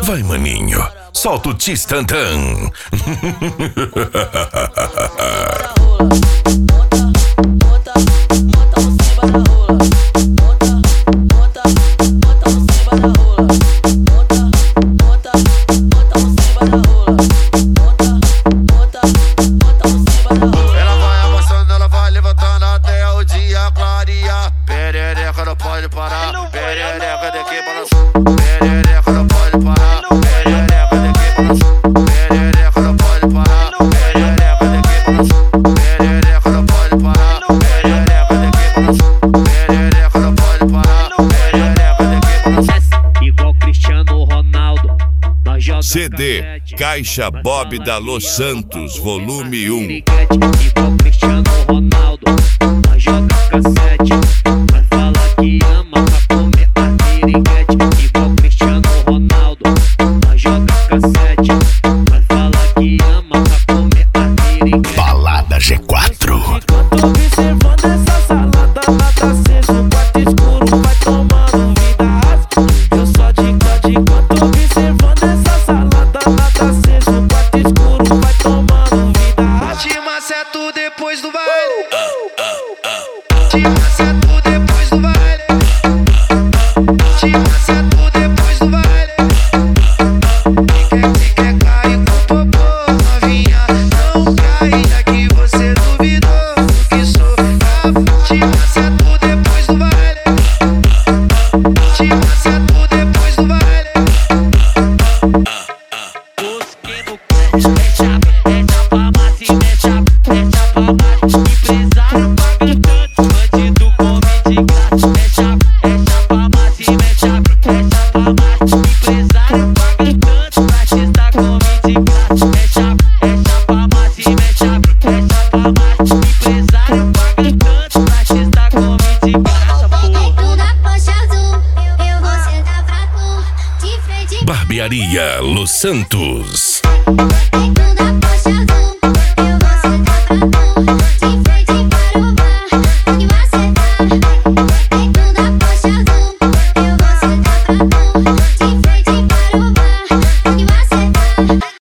Vai, maninho, solta o tistantã. Ela vai amassando, ela vai levantando até o dia clarear. Perereca não pode parar, perereca tem que balançar. Perereca não pode parar, perereca tem que balançar. Perereca não pode parar, perereca tem que balançar. Perereca não pode parar, perereca tem que balançar. Perereca não pode parar, perereca tem que balançar. Igual Cristiano Ronaldo. CD Caixa Bob da Los Santos, volume 1. Igual Cristiano Ronaldo, nós joga cassete. Vai falar que ama pra comer a piriguete. Igual Cristiano Ronaldo, nós joga cassete. Vai falar que ama pra comer a piriguete. Balada G4. Enquanto observando essa salada, nada acesa, o quarto escuro vai tomando vida áspera. Eu só de enquanto observando essa salada, nada acesa, o quarto escuro vai tomando vida áspera. Te maceto depois do baile. Te maceto depois do baile. Te maceto depois do baile. Se quer cair com popô, novinha, não cai, já que você duvidou que sou capaz. Te maceto depois do baile. Te maceto depois do baile. Barbearia Los Santos. Tudo